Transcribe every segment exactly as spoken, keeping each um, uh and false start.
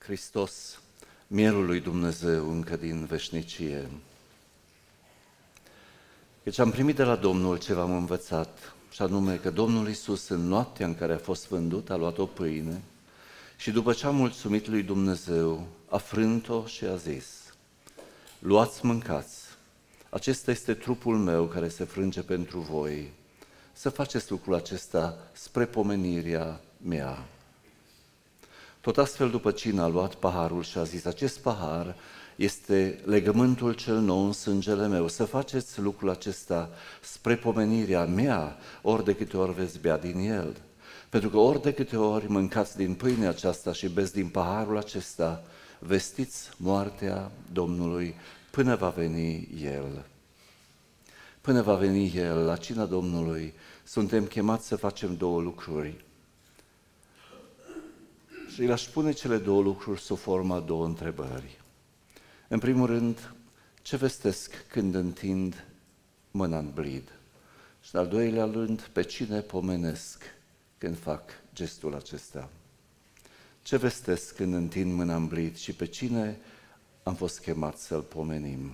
Hristos, mielul lui Dumnezeu încă din veșnicie. Deci am primit de la Domnul ce v-am învățat, și anume că Domnul Iisus, în noaptea în care a fost vândut, a luat o pâine și după ce a mulțumit lui Dumnezeu, a frânt-o și a zis: luați, mâncați, acesta este trupul meu care se frânge pentru voi, să faceți lucrul acesta spre pomenirea mea. Tot astfel, după cină, a luat paharul și a zis: acest pahar este legământul cel nou în sângele meu, să faceți lucrul acesta spre pomenirea mea, ori de câte ori veți bea din el. Pentru că ori de câte ori mâncați din pâinea aceasta și beți din paharul acesta, vestiți moartea Domnului până va veni El. Până va veni El, la cina Domnului, suntem chemați să facem două lucruri. Și le-aș pune cele două lucruri sub forma două întrebări. În primul rând, ce vestesc când întind mâna în blid? Și în al doilea rând, pe cine pomenesc când fac gestul acesta? Ce vestesc când întind mâna în blid și pe cine am fost chemat să-L pomenim?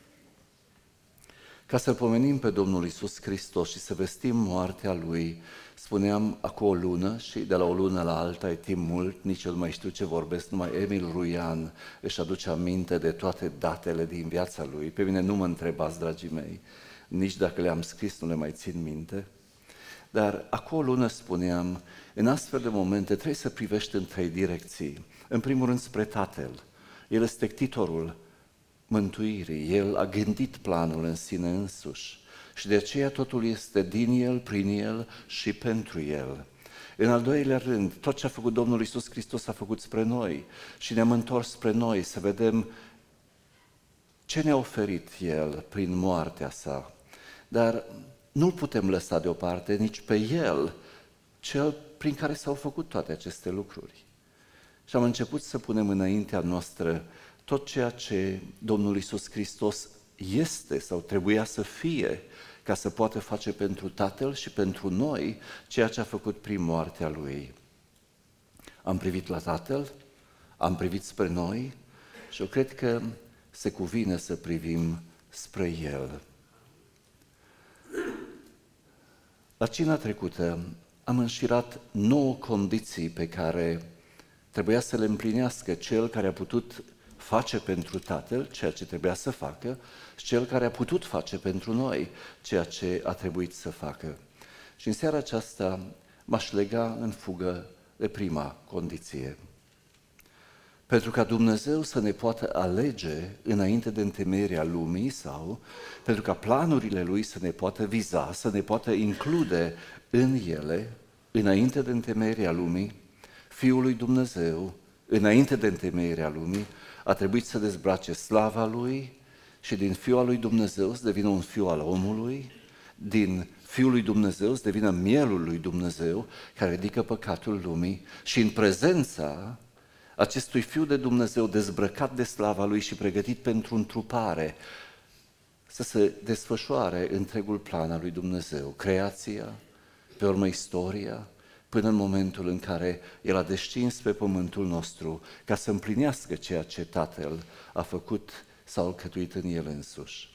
Ca să-L pomenim pe Domnul Iisus Hristos și să vestim moartea Lui, spuneam, acum o lună și de la o lună la alta e timp mult, nici eu nu mai știu ce vorbesc, numai Emil Ruian își aduce aminte de toate datele din viața lui. Pe mine nu mă întrebați, dragii mei, nici dacă le-am scris nu le mai țin minte. Dar acum o lună spuneam, în astfel de momente trebuie să privești în trei direcții. În primul rând spre Tatăl. El este titorul mântuirii, El a gândit planul în sine însuși și de aceea totul este din El, prin El și pentru El. În al doilea rând, tot ce a făcut Domnul Iisus Hristos a făcut spre noi și ne-am întors spre noi să vedem ce ne-a oferit El prin moartea Sa. Dar nu-L putem lăsa deoparte nici pe El, Cel prin care s-au făcut toate aceste lucruri. Și am început să punem înaintea noastră tot ceea ce Domnul Iisus Hristos este sau trebuia să fie ca să poată face pentru Tatăl și pentru noi ceea ce a făcut prin moartea Lui. Am privit la Tatăl, am privit spre noi și eu cred că se cuvine să privim spre El. La cina trecută am înșirat nouă condiții pe care trebuia să le împlinească Cel care a putut face pentru Tatăl ceea ce trebuia să facă și Cel care a putut face pentru noi ceea ce a trebuit să facă. Și în seara aceasta m-aș lega în fugă de prima condiție. Pentru ca Dumnezeu să ne poată alege înainte de întemeierea lumii sau pentru ca planurile Lui să ne poată viza, să ne poată include în ele înainte de întemeierea lumii, Fiul lui Dumnezeu, înainte de întemeierea lumii, a trebuit să dezbrace slava Lui și din Fiul al lui Dumnezeu să devină un Fiu al omului, din Fiul lui Dumnezeu să devină mielul lui Dumnezeu care ridică păcatul lumii și în prezența acestui Fiu de Dumnezeu dezbrăcat de slava Lui și pregătit pentru întrupare, să se desfășoare întregul plan al lui Dumnezeu, creația, pe urmă istoria, până în momentul în care El a descins pe pământul nostru ca să împlinească ceea ce Tatăl a făcut sau alcătuit în El însuși.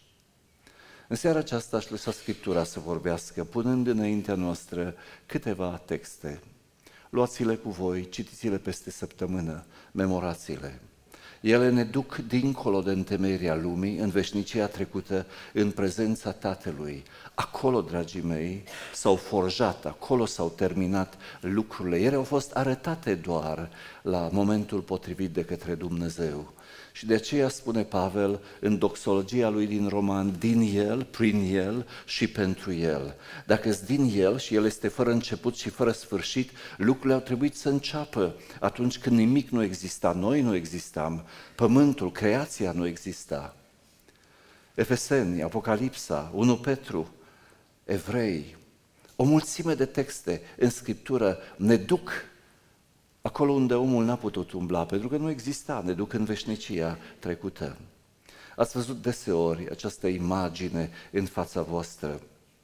În seara aceasta aș lăsa Scriptura să vorbească, punând înaintea noastră câteva texte. Luați-le cu voi, citiți-le peste săptămână, memorați-le. Ele ne duc dincolo de întemeierea lumii, în veșnicia trecută, în prezența Tatălui. Acolo, dragii mei, s-au forjat, acolo s-au terminat lucrurile. Ele au fost arătate doar la momentul potrivit de către Dumnezeu. Și de aceea spune Pavel în doxologia lui din Roman, din El, prin El și pentru El. Dacă-s din El și El este fără început și fără sfârșit, lucrurile au trebuit să înceapă atunci când nimic nu exista, noi nu existam, pământul, creația nu exista. Efeseni, Apocalipsa, unu Petru, Evrei, o mulțime de texte în Scriptură ne duc acolo unde omul n-a putut umbla, pentru că nu exista, ne duc în veșnicia trecută. Ați văzut deseori această imagine în fața voastră.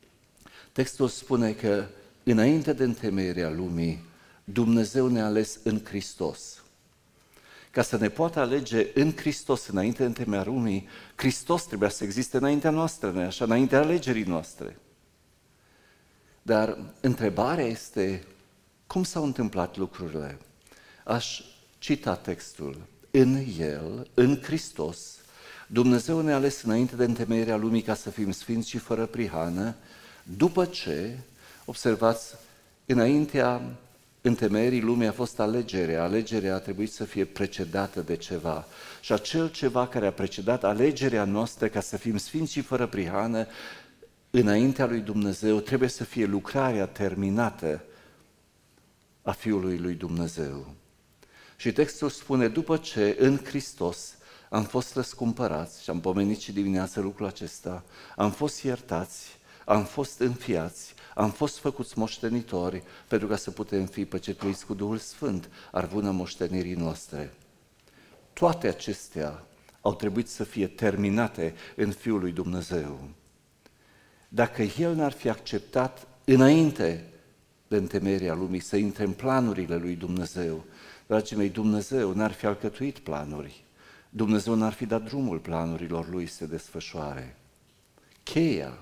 Textul spune că înainte de întemeierea lumii, Dumnezeu ne-a ales în Hristos, ca să ne poată alege în Hristos înainte de întemeierea lumii, Hristos trebuia să existe înaintea noastră, nu așa, înaintea alegerii noastre. Dar întrebarea este, cum s-au întâmplat lucrurile? Aș cita textul. În El, în Hristos, Dumnezeu ne-a ales înainte de întemeierea lumii ca să fim sfinți și fără prihană, după ce, observați, înaintea întemeierii lumii a fost alegerea. Alegerea a trebuit să fie precedată de ceva. Și acel ceva care a precedat alegerea noastră ca să fim sfinți și fără prihană, înaintea lui Dumnezeu, trebuie să fie lucrarea terminată a Fiului lui Dumnezeu. Și textul spune, după ce în Hristos am fost răscumpărați, și am pomenit și dimineața lucrul acesta, am fost iertați, am fost înfiați, am fost făcuți moștenitori pentru ca să putem fi păcătuiți cu Duhul Sfânt, arvuna moștenirii noastre. Toate acestea au trebuit să fie terminate în Fiul lui Dumnezeu. Dacă El n-ar fi acceptat înainte de întemeierea lumii să intre în planurile lui Dumnezeu, dragii mei, Dumnezeu n-ar fi alcătuit planuri, Dumnezeu n-ar fi dat drumul planurilor Lui să se desfășoare. Cheia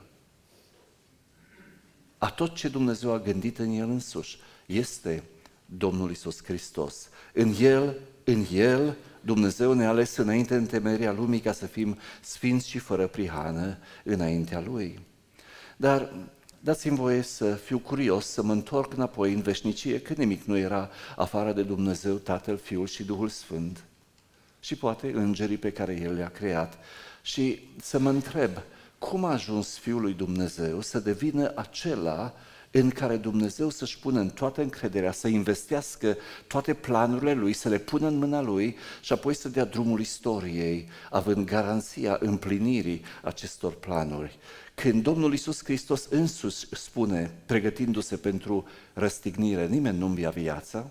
a tot ce Dumnezeu a gândit în El însuși este Domnul Iisus Hristos. În El, în El, Dumnezeu ne-a ales înainte de întemeierea lumii ca să fim sfinți și fără prihană înaintea Lui. Dar dați-mi voie să fiu curios, să mă întorc înapoi în veșnicie, că nimic nu era afară de Dumnezeu, Tatăl, Fiul și Duhul Sfânt. Și poate îngerii pe care El le-a creat. Și să mă întreb, cum a ajuns Fiul lui Dumnezeu să devină acela în care Dumnezeu să-și pună în toată încrederea, să investească toate planurile Lui, să le pună în mâna Lui și apoi să dea drumul istoriei, având garanția împlinirii acestor planuri. Când Domnul Iisus Hristos însuși spune, pregătindu-se pentru răstignire, nimeni nu-mi ia viața,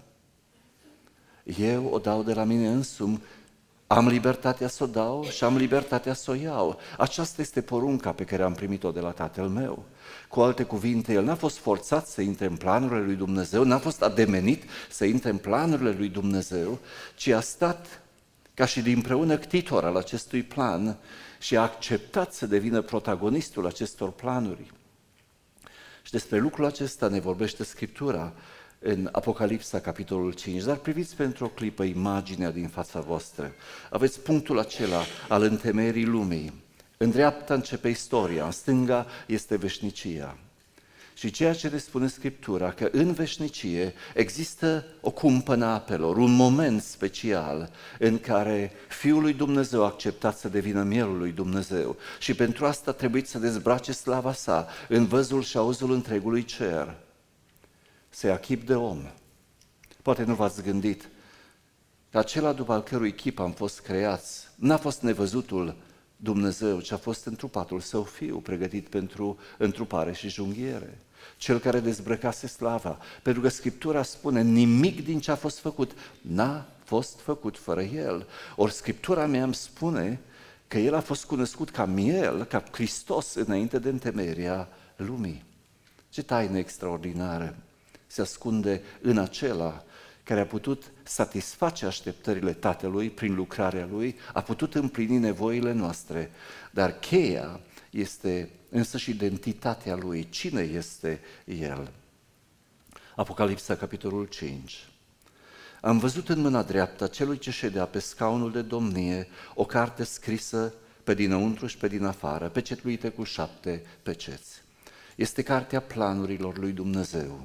eu o dau de la mine însumi, am libertatea să o dau și am libertatea să o iau. Aceasta este porunca pe care am primit-o de la Tatăl meu. Cu alte cuvinte, El n-a fost forțat să intre în planurile lui Dumnezeu, n-a fost ademenit să intre în planurile lui Dumnezeu, ci a stat ca și dinpreună ctitor al acestui plan și a acceptat să devină protagonistul acestor planuri. Și despre lucrul acesta ne vorbește Scriptura în Apocalipsa, capitolul cinci, dar priviți pentru o clipă imaginea din fața voastră. Aveți punctul acela al întemeierii lumii. În dreapta începe istoria, în stânga este veșnicia. Și ceea ce ne spune Scriptura, că în veșnicie există o cumpănă a apelor, un moment special în care Fiul lui Dumnezeu a acceptat să devină mielul lui Dumnezeu și pentru asta trebuie să dezbrace slava sa în văzul și auzul întregului cer. Se ia chip de om. Poate nu v-ați gândit că acela după al cărui chip am fost creați n-a fost nevăzutul Dumnezeu, ci a fost întrupatul Său Fiu, pregătit pentru întrupare și junghiere. Cel care dezbrăcase slava, pentru că Scriptura spune, nimic din ce a fost făcut n-a fost făcut fără El. Ori Scriptura mea îmi spune că El a fost cunoscut ca miel, ca Hristos înainte de întemeierea lumii. Ce taină extraordinară se ascunde în acela care a putut satisface așteptările Tatălui prin lucrarea Lui, a putut împlini nevoile noastre, dar cheia este însăși identitatea Lui. Cine este El? Apocalipsa, capitolul cinci. Am văzut în mâna dreaptă celui ce ședea pe scaunul de domnie o carte scrisă pe dinăuntru și pe din afară, pecetluită cu șapte peceți. Este cartea planurilor lui Dumnezeu,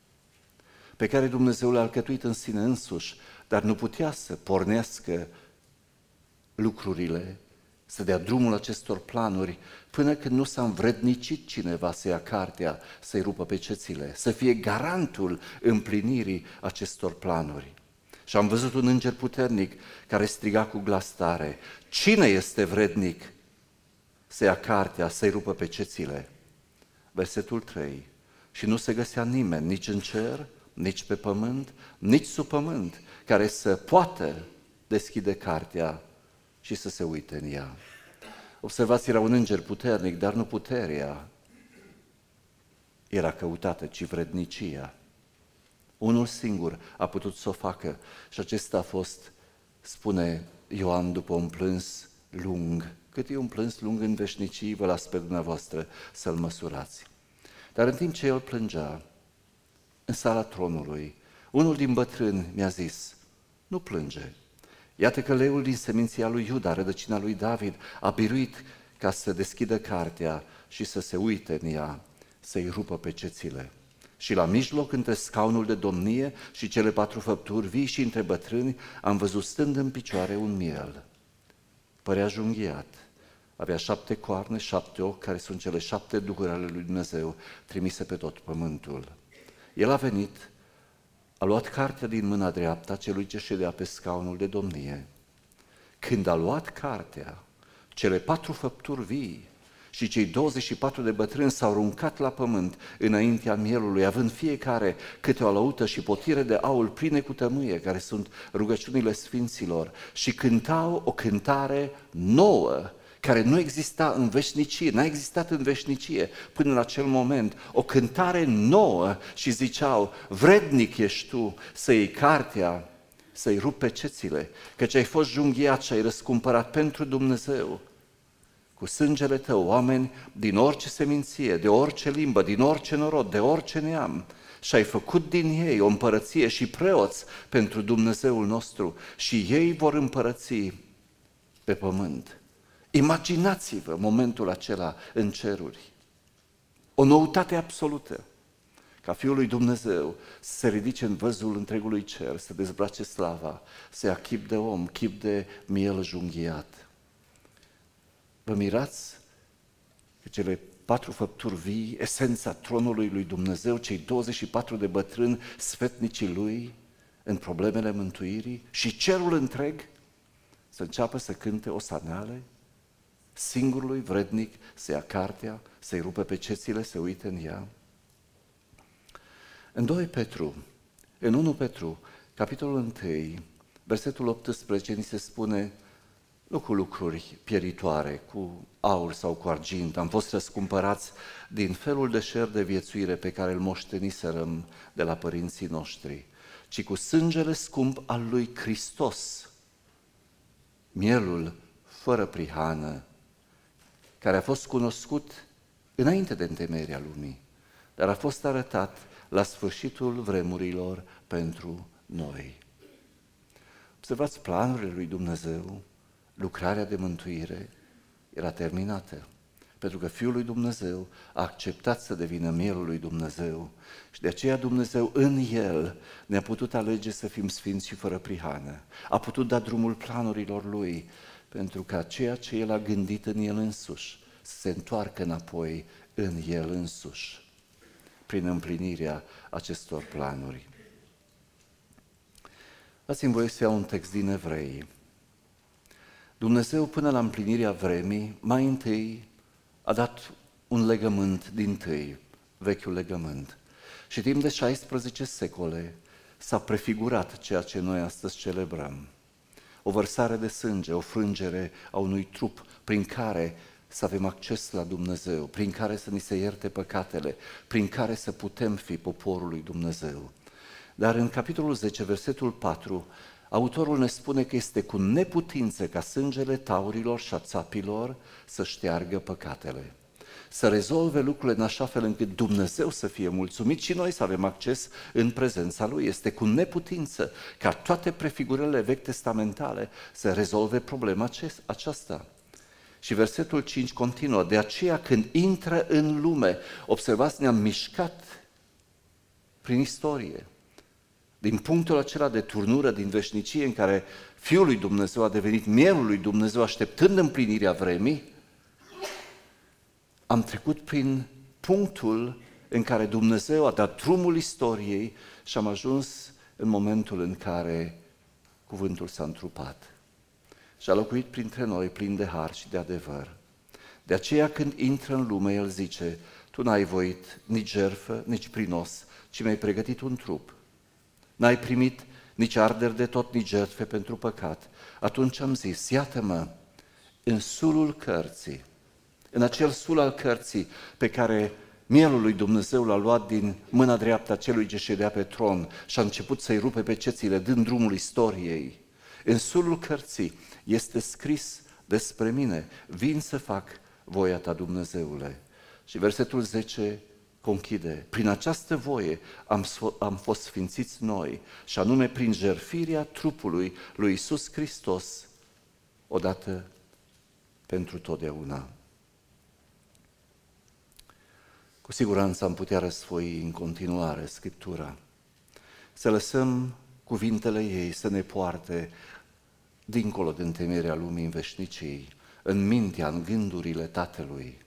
pe care Dumnezeu le-a alcătuit în sine însuși, dar nu putea să pornească lucrurile, să dea drumul acestor planuri, până când nu s-a învrednicit cineva să ia cartea, să-i rupă pecețile, să fie garantul împlinirii acestor planuri. Și am văzut un înger puternic care striga cu glas tare, cine este vrednic să ia cartea, să-i rupă pecețile? Versetul trei. Și nu se găsea nimeni, nici în cer, nici pe pământ, nici sub pământ, care să poată deschide cartea și să se uite în ea. Observați, era un înger puternic, dar nu puterea era căutată, ci vrednicia. Unul singur a putut să o facă și acesta a fost spune Ioan după un plâns lung. Cât e un plâns lung în veșnicii, vă las pe dumneavoastră să-l măsurați. Dar în timp ce el plângea, în sala tronului, unul din bătrâni mi-a zis, nu plânge. Iată că leul din seminția lui Iuda, rădăcina lui David, a biruit ca să deschidă cartea și să se uite în ea, să-i rupă pe cețile. Și la mijloc, între scaunul de domnie și cele patru făpturi vii și între bătrâni, am văzut stând în picioare un miel. Părea junghiat, avea șapte coarne, șapte ochi, care sunt cele șapte duhuri ale lui Dumnezeu, trimise pe tot pământul. El a venit, a luat cartea din mâna dreaptă a celui ce ședea pe scaunul de domnie. Când a luat cartea, cele patru făpturi vii și cei douăzeci și patru de bătrâni s-au aruncat la pământ înaintea mielului, având fiecare câte o alăută și potire de aur pline cu tămâie, care sunt rugăciunile sfinților, și cântau o cântare nouă, care nu exista în veșnicie, n-a existat în veșnicie până în acel moment, o cântare nouă, și ziceau, vrednic ești tu să iei cartea, să-i rupi pe cețile, căci ai fost junghiat și ai răscumpărat pentru Dumnezeu cu sângele tău oameni din orice seminție, de orice limbă, din orice norod, de orice neam, și ai făcut din ei o împărăție și preoți pentru Dumnezeul nostru, și ei vor împărăți pe pământ. Imaginați-vă momentul acela în ceruri, o noutate absolută, ca Fiul lui Dumnezeu să se ridice în văzul întregului cer, să dezbrace slava, să ia chip de om, chip de miel junghiat. Vă mirați că cele patru făpturi vii, esența tronului lui Dumnezeu, cei douăzeci și patru de bătrâni, sfetnicii lui, în problemele mântuirii, și cerul întreg să înceapă să cânte osaneale, singurului vrednic să ia cartea, să-i rupe pe cețile, să uite în ea. În doi Petru, în unu Petru, capitolul unu, versetul optsprezece, ni se spune, nu cu lucruri pieritoare, cu aur sau cu argint, am fost răscumpărați din felul de șer de viețuire pe care îl moșteniserăm de la părinții noștri, ci cu sângele scump al lui Hristos, mielul fără prihană, care a fost cunoscut înainte de întemeierea lumii, dar a fost arătat la sfârșitul vremurilor pentru noi. Observați planurile lui Dumnezeu, lucrarea de mântuire era terminată, pentru că Fiul lui Dumnezeu a acceptat să devină mielul lui Dumnezeu și de aceea Dumnezeu în El ne-a putut alege să fim sfinți și fără prihană. A putut da drumul planurilor Lui, pentru că ceea ce El a gândit în El însuși să se întoarcă înapoi în El însuși, prin împlinirea acestor planuri. Dați-mi voie să iau un text din Evrei. Dumnezeu, până la împlinirea vremii, mai întâi a dat un legământ dintâi, vechiul legământ. Și timp de șaisprezece secole s-a prefigurat ceea ce noi astăzi celebrăm. O vărsare de sânge, o frângere a unui trup prin care să avem acces la Dumnezeu, prin care să ni se ierte păcatele, prin care să putem fi poporul lui Dumnezeu. Dar în capitolul zece, versetul patru, autorul ne spune că este cu neputință ca sângele taurilor și a țapilor să șteargă păcatele, să rezolve lucrurile în așa fel încât Dumnezeu să fie mulțumit și noi să avem acces în prezența Lui. Este cu neputință ca toate prefigurările vechi testamentale să rezolve problema aceasta. Și versetul cinci continuă, de aceea când intră în lume, observați, ne-am mișcat prin istorie, din punctul acela de turnură din veșnicie în care Fiul lui Dumnezeu a devenit mielul lui Dumnezeu așteptând împlinirea vremii, am trecut prin punctul în care Dumnezeu a dat drumul istoriei și am ajuns în momentul în care cuvântul s-a întrupat și a locuit printre noi plin de har și de adevăr. De aceea când intră în lume, El zice, tu n-ai voit nici jertfă, nici prinos, ci mi-ai pregătit un trup. N-ai primit nici arderi de tot, nici jertfe pentru păcat. Atunci am zis, iată-mă, în sulul cărții, în acel sul al cărții pe care mielul lui Dumnezeu l-a luat din mâna dreaptă a celui ce ședea pe tron și a început să-i rupe pe cețile, dând drumul istoriei. În sulul cărții este scris despre mine, vin să fac voia ta, Dumnezeule. Și versetul zece conchide, prin această voie am, am fost sfințiți noi, și anume prin jertfirea trupului lui Iisus Hristos, odată pentru totdeauna. Cu siguranță am putea răsfoi în continuare Scriptura, să lăsăm cuvintele ei să ne poarte dincolo de întemeierea lumii în veșnicii, în mintea, în gândurile Tatălui.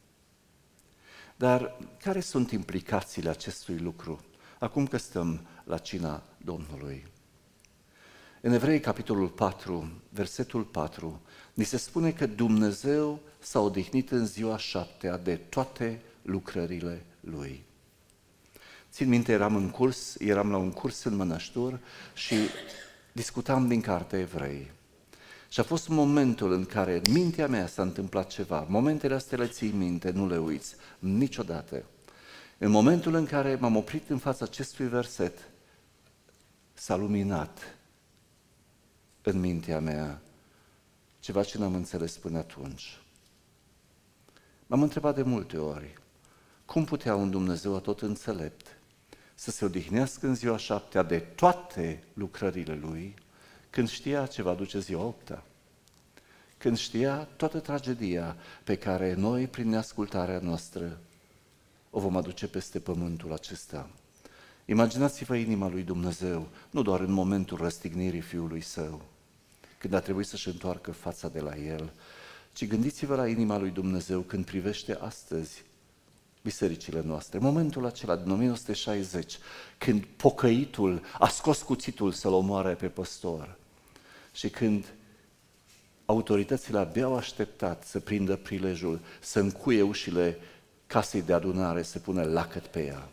Dar care sunt implicațiile acestui lucru, acum că stăm la cina Domnului? În Evrei, capitolul patru, versetul patru, ni se spune că Dumnezeu s-a odihnit în ziua șaptea de toate lucrările Lui. Țin minte, eram în curs, eram la un curs în Mănăștur și discutam din cartea Evrei. Și a fost momentul în care în mintea mea s-a întâmplat ceva. Momentele astea le ții minte, nu le uiți niciodată. În momentul în care m-am oprit în fața acestui verset, s-a luminat în mintea mea ceva ce n-am înțeles până atunci. M-am întrebat de multe ori, cum putea un Dumnezeu atot înțelept să se odihnească în ziua șaptea de toate lucrările Lui, când știa ce va duce ziua opta, când știa toată tragedia pe care noi, prin neascultarea noastră, o vom aduce peste pământul acesta. Imaginați-vă inima lui Dumnezeu, nu doar în momentul răstignirii Fiului Său, când a trebuit să-și întoarcă fața de la El, ci gândiți-vă la inima lui Dumnezeu când privește astăzi bisericile noastre. Momentul acela din o mie nouă sute șaizeci, când pocăitul a scos cuțitul să-l omoare pe păstor și când autoritățile abia au așteptat să prindă prilejul, să încuie ușile casei de adunare, să pună lacăt pe ea.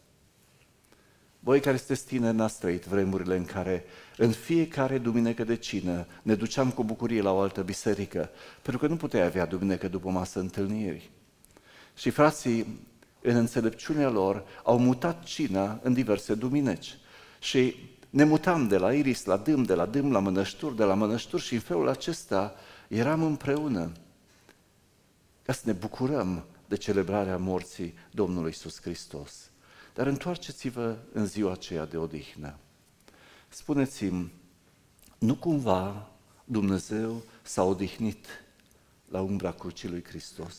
Voi care sunteți tineri, n-ați trăit vremurile în care în fiecare duminică de cină ne duceam cu bucurie la o altă biserică, pentru că nu puteai avea duminică după masă întâlniri. Și frații, în înțelepciunea lor, au mutat cina în diverse duminici. Și ne mutam de la Iris la Dâm, de la Dâm la Mănășturi, de la Mănășturi și în felul acesta eram împreună ca să ne bucurăm de celebrarea morții Domnului Iisus Hristos. Dar întoarceți-vă în ziua aceea de odihnă. Spuneți-mi, nu cumva Dumnezeu s-a odihnit la umbra crucii lui Hristos?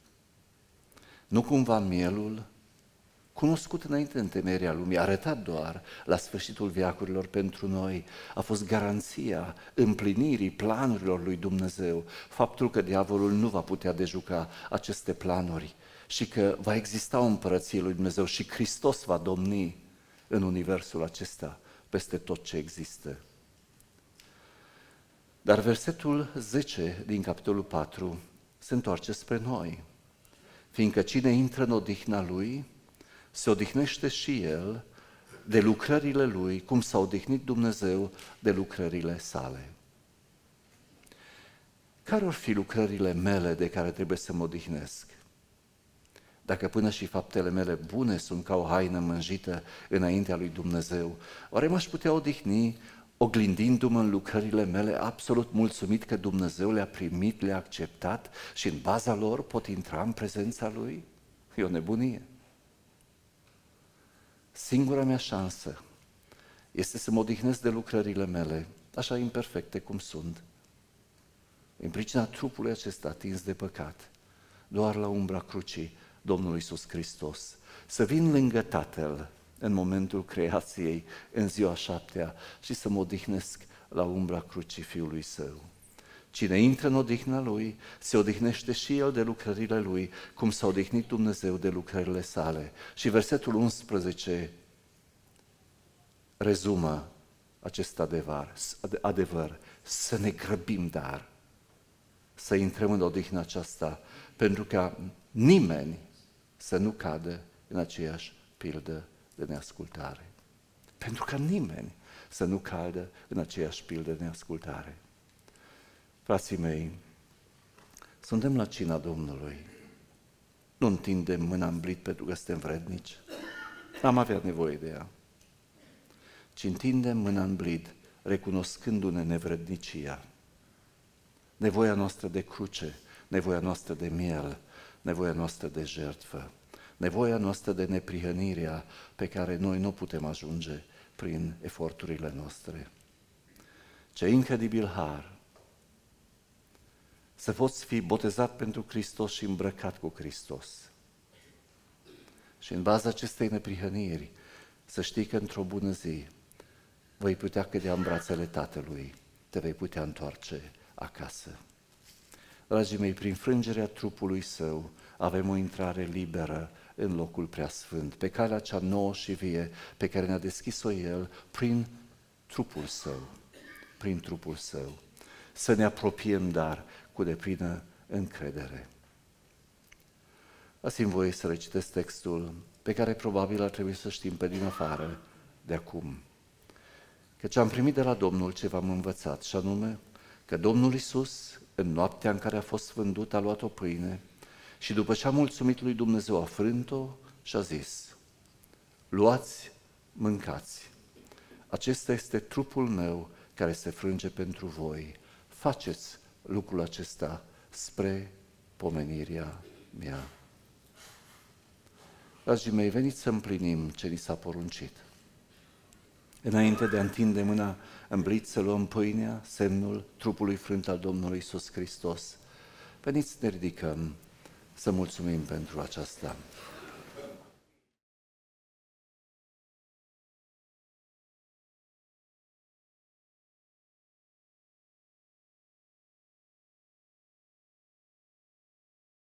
Nu cumva mielul, cunoscut înainte în întemeierea lumii, arătat doar la sfârșitul veacurilor pentru noi, a fost garanția împlinirii planurilor lui Dumnezeu, faptul că diavolul nu va putea dejuca aceste planuri și că va exista o împărăție lui Dumnezeu și Hristos va domni în universul acesta peste tot ce există. Dar versetul zece din capitolul patru se întoarce spre noi. Fiindcă cine intră în odihna Lui, se odihnește și el de lucrările Lui, cum s-a odihnit Dumnezeu de lucrările Sale. Care or fi lucrările mele de care trebuie să mă odihnesc? Dacă până și faptele mele bune sunt ca o haină mânjită înaintea lui Dumnezeu, oare m-aș putea odihni oglindind-mă în lucrările mele, absolut mulțumit că Dumnezeu le-a primit, le-a acceptat și în baza lor pot intra în prezența Lui? E o nebunie. Singura mea șansă este să mă odihnesc de lucrările mele, așa imperfecte cum sunt, în pricina trupului acesta atins de păcat, doar la umbra crucii Domnului Iisus Hristos, să vin lângă Tatăl în momentul creației, în ziua șaptea, și să mă odihnesc la umbra crucii Fiului Său. Cine intră în odihna Lui, se odihnește și el de lucrările Lui, cum s-a odihnit Dumnezeu de lucrările Sale. Și versetul unsprezece rezumă acest adevăr, adevăr, să ne grăbim, dar să intrăm în odihna aceasta, pentru ca nimeni să nu cadă în aceeași pildă de neascultare. Pentru ca nimeni să nu cadă în aceeași pildă de neascultare. Frații mei, suntem la cina Domnului. Nu întindem mâna în blid pentru că suntem vrednici. N-am avea nevoie de ea. Ci întindem mâna în blid recunoscându-ne nevrednicia, nevoia noastră de cruce, nevoia noastră de miel, nevoia noastră de jertfă, nevoia noastră de neprihănirea pe care noi nu putem ajunge prin eforturile noastre. Ce incredibil har! Să poți fi botezat pentru Hristos și îmbrăcat cu Hristos. Și în baza acestei neprihăniri, să știi că într-o bună zi vei putea cădea în brațele Tatălui, te vei putea întoarce acasă. Dragii mei, prin frângerea trupului Său avem o intrare liberă în locul preasfânt, pe calea cea nouă și vie pe care ne-a deschis-o El prin trupul Său, prin trupul Său. Să ne apropiem, dar cu deplină încredere. Dați-mi voie să recitesc textul pe care probabil ar trebui să știm pe din afară de acum. Căci am primit de la Domnul ce v-am învățat, și anume că Domnul Iisus, în noaptea în care a fost vândut, a luat o pâine și după ce a mulțumit lui Dumnezeu, a frânt-o și a zis: luați, mâncați, acesta este trupul meu care se frânge pentru voi, faceți lucrul acesta spre pomenirea mea. Dragii mei, veniți să împlinim ce ni s-a poruncit. Înainte de a întinde mâna în bliț să luăm pâinea, semnul trupului frânt al Domnului Iisus Hristos, veniți să ne ridicăm să mulțumim pentru aceasta.